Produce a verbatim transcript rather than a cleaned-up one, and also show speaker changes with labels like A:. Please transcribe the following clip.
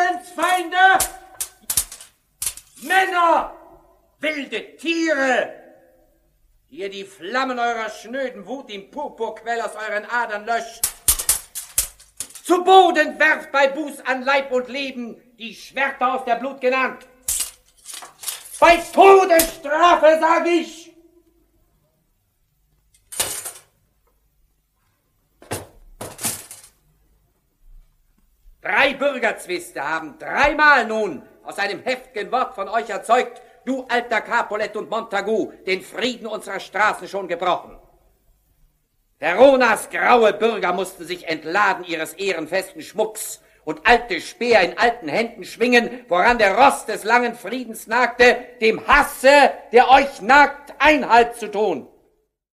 A: Friedensfeinde, Männer, wilde Tiere, die ihr die Flammen eurer schnöden Wut im Purpurquell aus euren Adern löscht, zu Boden werft bei Buß an Leib und Leben die Schwerter aus der Blut genannt. Bei Todesstrafe, sag ich! Drei Bürgerzwiste haben dreimal nun aus einem heftigen Wort von euch erzeugt, du alter Capulet und Montagu, den Frieden unserer Straßen schon gebrochen. Veronas graue Bürger mussten sich entladen ihres ehrenfesten Schmucks und alte Speer in alten Händen schwingen, woran der Rost des langen Friedens nagte, dem Hasse, der euch nagt, Einhalt zu tun.